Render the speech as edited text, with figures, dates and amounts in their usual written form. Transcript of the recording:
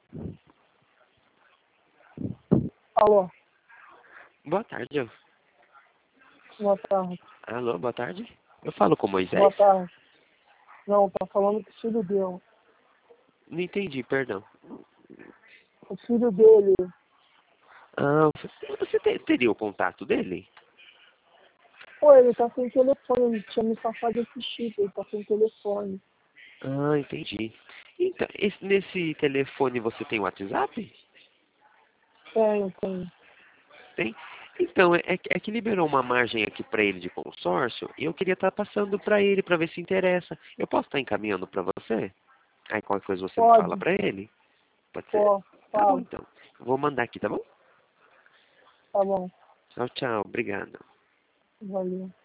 Alô, Boa tarde. boa tarde. Alô, boa tarde. Eu falo com Boa Moisés? tarde. Não, tá falando com o filho dele. Não entendi, perdão. O filho dele. Ah, você teria o contato dele? Pô, ele tá sem telefone, ele tinha me passado esse chip, ele tá sem telefone. Ah, entendi. Então, nesse telefone você tem WhatsApp? Tem. Tem? Então, é que liberou uma margem aqui para ele de consórcio e eu queria estar passando para ele para ver se interessa. Eu posso estar encaminhando para você? Aí qualquer coisa você me fala Pode, para ele? Pode ser? pô, Tá bom fala. então. Eu vou mandar aqui, tá bom? Tá bom, Tchau, tchau. Obrigado. valeu.